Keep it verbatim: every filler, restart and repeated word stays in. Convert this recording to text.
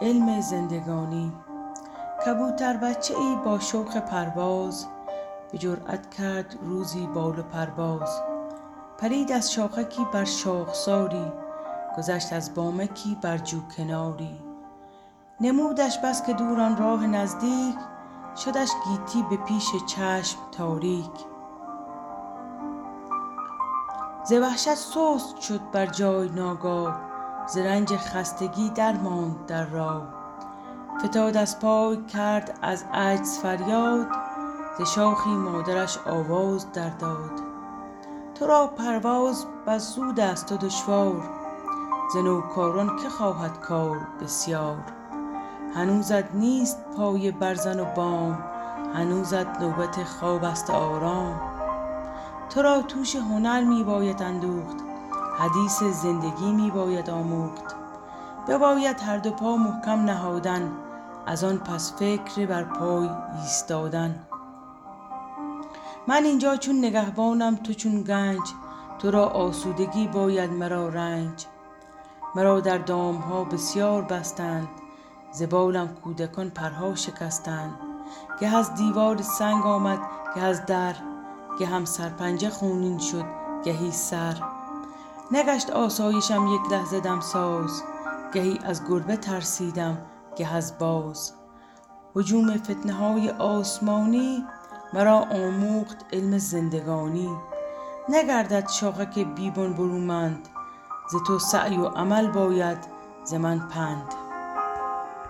علم زندگانی. کبوتر بچه ای با شوق پرواز به جرأت کرد روزی بال و پرواز. پرید از شاخکی بر شاخساری، گذشت از بامکی بر جو کناری. نمودش بس که دور آن راه نزدیک، شدش گیتی به پیش چشم تاریک. ز وحشت سست شد بر جای ناگاه، ز رنج خستگی در ماند در راه. فتاد از پای کرد از عجز فریاد، ز شاخی مادرش آواز در داد. تو را پرواز بس زود است و دشوار، ز نوکاران که خواهد کار بسیار. هنوزت نیست پای برزن و بام، هنوزت نوبت خواب است و آرام. تو را توش هنر می باید اندوخت، حدیث زندگی می باید آموخت. بباید هر دو پا محکم نهادن، از آن پس فکر بر پای ایستادن. من اینجا چون نگهبانم تو چون گنج، تو را آسودگی باید مرا رنج. مرا در دام ها بسیار بستند، ز بالم کودکان پرها شکستند. گه از دیوار سنگ آمد گه از در، گه هم سرپنجه خونین شد گهی سر. نگشت آسایشم یک لحظه دمساز، گهی از گربه ترسیدم گه از باز. هجوم فتنه های آسمانی، مرا آموخت علم زندگانی. نگردد شاخک بی بن برومند، ز تو سعی و عمل باید ز من پند.